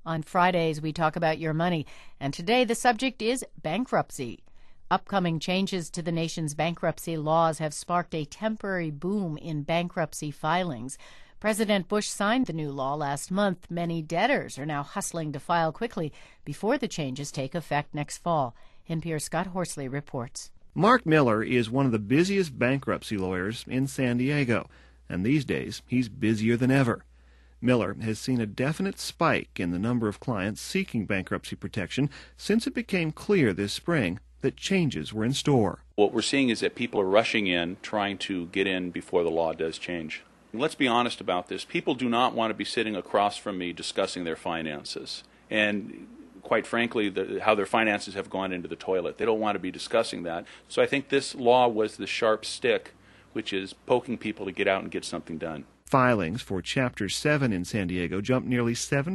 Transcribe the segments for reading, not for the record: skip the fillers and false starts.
On Fridays, we talk about your money, and today the subject is bankruptcy. Upcoming changes to the nation's bankruptcy laws have sparked a temporary boom in bankruptcy filings. President Bush signed the new law last month. Many debtors are now hustling to file quickly before the changes take effect next fall. NPR's Scott Horsley reports. Mark Miller is one of the busiest bankruptcy lawyers in San Diego, and these days he's busier than ever. Miller has seen a definite spike in the number of clients seeking bankruptcy protection since it became clear this spring that changes were in store. What we're seeing is that people are rushing in, trying to get in before the law does change. Let's be honest about this. People do not want to be sitting across from me discussing their finances. And quite frankly, how their finances have gone into the toilet. They don't want to be discussing that. So I think this law was the sharp stick, which is poking people to get out and get something done. Filings for Chapter 7 in San Diego jumped nearly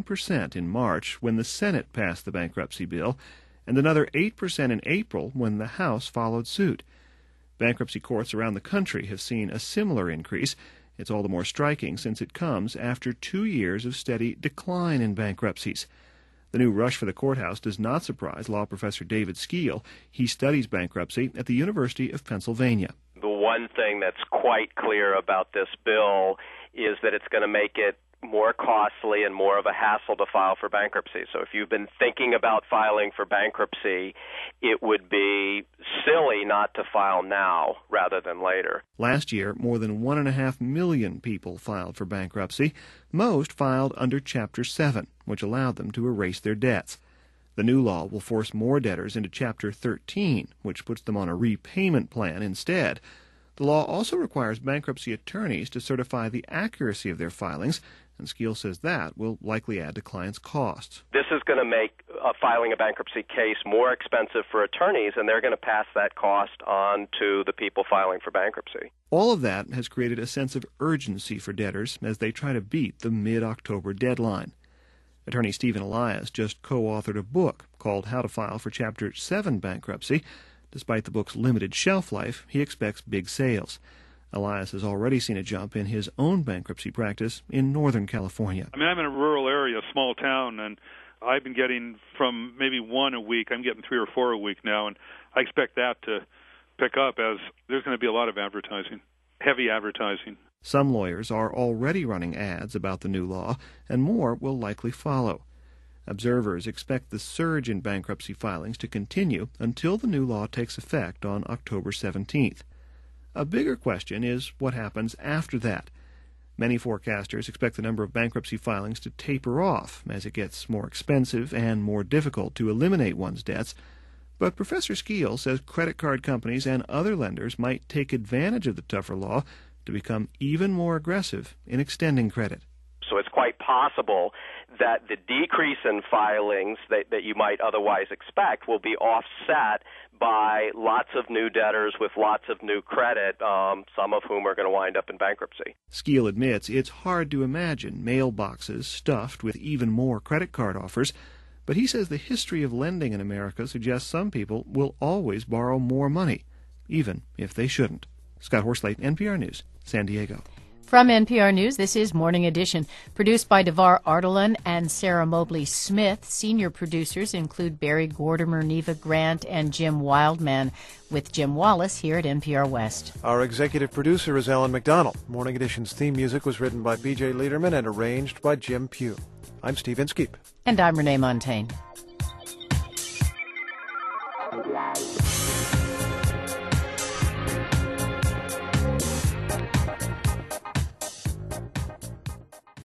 7% in March when the Senate passed the bankruptcy bill, and another 8% in April when the House followed suit. Bankruptcy courts around the country have seen a similar increase. It's all the more striking since it comes after 2 years of steady decline in bankruptcies. The new rush for the courthouse does not surprise law professor David Skeel. He studies bankruptcy at the University of Pennsylvania. The one thing that's quite clear about this bill is that it's going to make it more costly and more of a hassle to file for bankruptcy. So if you've been thinking about filing for bankruptcy, it would be silly not to file now rather than later. Last year, more than 1.5 million people filed for bankruptcy. Most filed under Chapter 7, which allowed them to erase their debts. The new law will force more debtors into Chapter 13, which puts them on a repayment plan instead. The law also requires bankruptcy attorneys to certify the accuracy of their filings, and Skeel says that will likely add to clients' costs. This is going to make filing a bankruptcy case more expensive for attorneys, and they're going to pass that cost on to the people filing for bankruptcy. All of that has created a sense of urgency for debtors as they try to beat the mid-October deadline. Attorney Stephen Elias just co-authored a book called How to File for Chapter 7 Bankruptcy. Despite the book's limited shelf life, he expects big sales. Elias has already seen a jump in his own bankruptcy practice in Northern California. I'm in a rural area, a small town, and I've been getting from maybe one a week. I'm getting 3 or 4 a week now, and I expect that to pick up as there's going to be a lot of advertising, heavy advertising. Some lawyers are already running ads about the new law, and more will likely follow. Observers expect the surge in bankruptcy filings to continue until the new law takes effect on October 17th. A bigger question is what happens after that. Many forecasters expect the number of bankruptcy filings to taper off as it gets more expensive and more difficult to eliminate one's debts. But Professor Skeel says credit card companies and other lenders might take advantage of the tougher law to become even more aggressive in extending credit. So it's quite possible that the decrease in filings that you might otherwise expect will be offset by lots of new debtors with lots of new credit, some of whom are going to wind up in bankruptcy. Skeel admits it's hard to imagine mailboxes stuffed with even more credit card offers, but he says the history of lending in America suggests some people will always borrow more money, even if they shouldn't. Scott Horsley, NPR News, San Diego. From NPR News, this is Morning Edition, produced by Devar Ardalan and Sarah Mobley Smith. Senior producers include Barry Gordimer, Neva Grant, and Jim Wildman, with Jim Wallace here at NPR West. Our executive producer is Alan McDonald. Morning Edition's theme music was written by B.J. Lederman and arranged by Jim Pugh. I'm Steve Inskeep. And I'm Renee Montaigne.